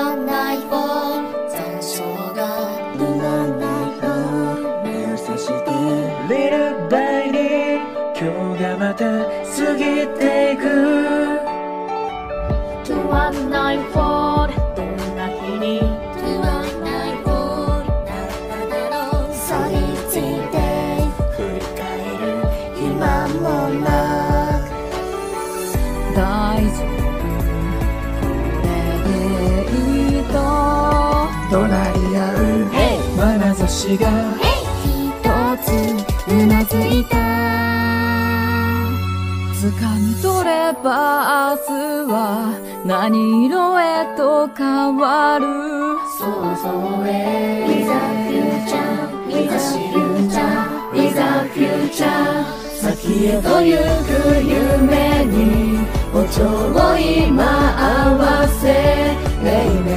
わない方残暑が言わない方目をさして Little by little 今日がまた過ぎていく言わない方どんな日に言わない方だっただろうそりついて振り返る暇もなく大丈夫これでいいと隣り合う眼差しが一つうなずいた掴み取れば明日は何色へと変わる想像へ With the future With the future With the future 先へと行く夢に歩調を今合わせ黎明